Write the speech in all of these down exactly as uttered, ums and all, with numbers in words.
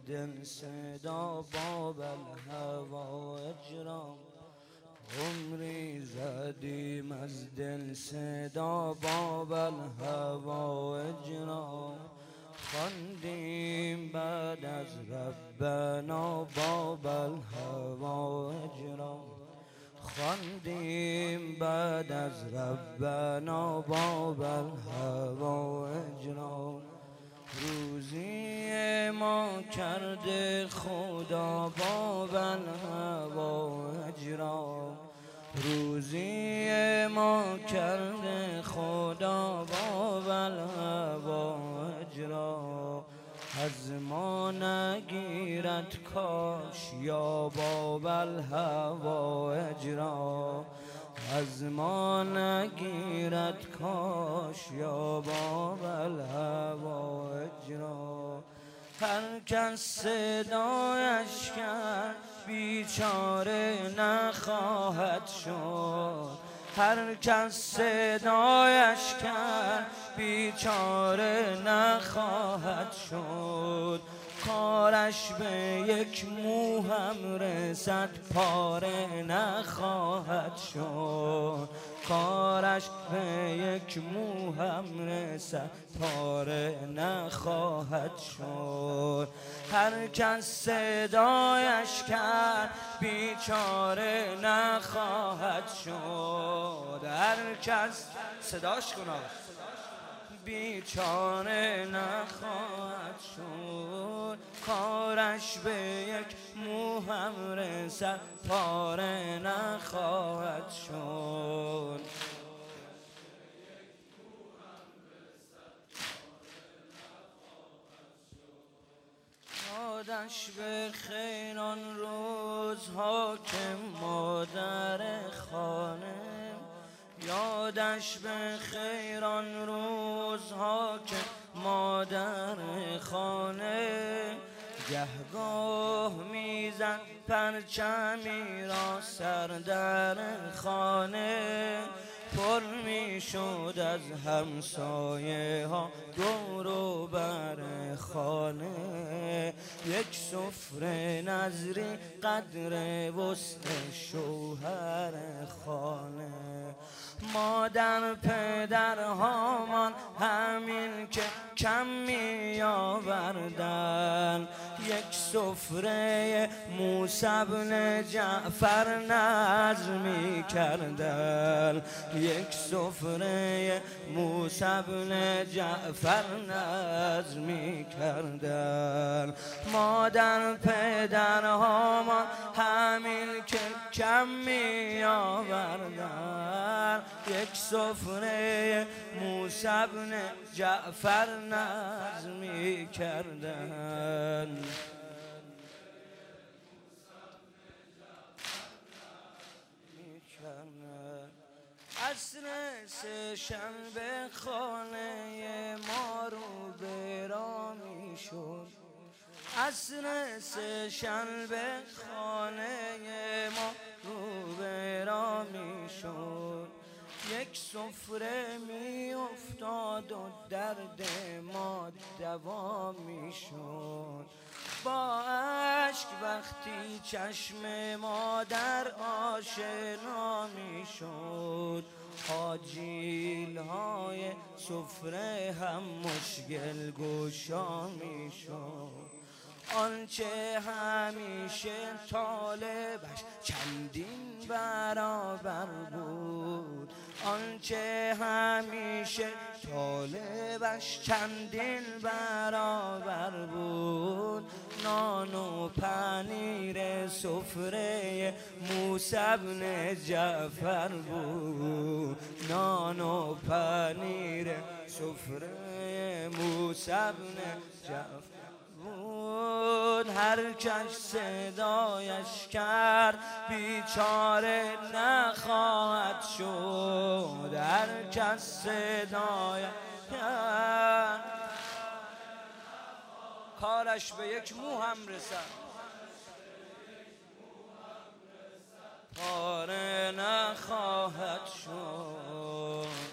دل صدا باب الهوا اجرام. عمری زدیم از دل صدا باب الهوا اجرام. خواندیم بعد از ربنا باب الهوا اجرام. خواندیم بعد از ربنا باب الهوا اجرام. روزی ما کرده خدا باب الهوا اجرام. روزی ما کرده خدا باب الهوا اجرام. از ما نگیرد کاش یا باب الهوا اجرام. از ما نگیرد کاش یا باب الهوا اجرام. هر کس صدایش کرد بیچاره نخواهد شد. هر کس صدایش کرد بیچاره نخواهد شد. کارش به یک مو هم رسد پاره نخواهد شد. کارش به یک مو هم رسد پاره نخواهد شد. هر کس صدایش کرد بیچاره نخواهد شد. هر کس صداش کنه بیچاره نخواهد شد. کارش به یک مو هم رسد پاره نخواهد شد. یادش به خیر آن روزها که مادر خانه. یادش به خیر آن روزها که مادر خانه. گهگاه میزد پرچمی را سر در خانه. پر میشد از همسایه ها دور و بر خانه. یک سفره نظری قدر وسط شوهر خانه. مادر پدرهامان همین که کم می آوردن. یک سفره موسی بن جعفر نذر می کردن. یک سفره موسی بن جعفر نذر می کردن. مادر پدرهامان همین که کم می آوردن. یک سفره موسی بن جعفر نذر می کردن. عصر سه شنبه خانه ما رو برا می شد. عصر سه شنبه خانه ما رو برا می شد. یک سفره می افتاد و درد ما دوا می شد. با اشک وقتی چشم مادر آشنا می شد. آجیل های سفره هم مشکل گشا می شد. آنچه همیشه طالبش چندین برابر بود. آنچه همیشه طالبش چندین برابر بود. نان و پنیر سفره موسی بن جعفر بود. نان و پنیر سفره موسی بن جعفر بود. هر کس صدایش کرد بیچاره نخواهد شد. هر کس صدایش کرد کارش به یک مو هم رسد پاره نخواهد شد.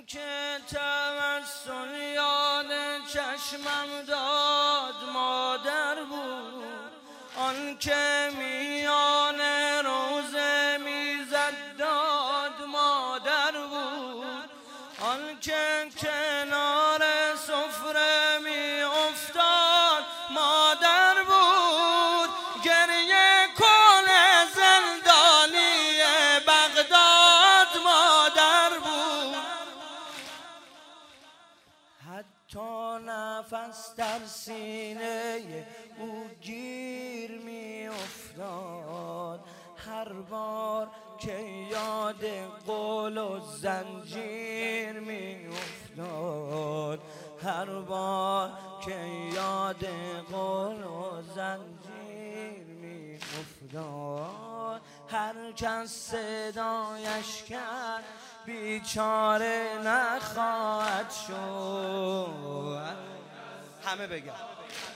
که توسل یاد چشمم داد مادر بود، آن که میان روزه میزد داد مادر بود، آن که کنار سفره می افتاد مادر بود، گریه کن زندانی بغداد مادر بود. حتی نفس در سینه او گیر می افتاد، هر بار که یاد قول و زنجیر می افتاد، هر بار که یاد قول و زنجیر می افتاد. هر کس صدایش کرد بیچاره نخواهد شد. همه بگم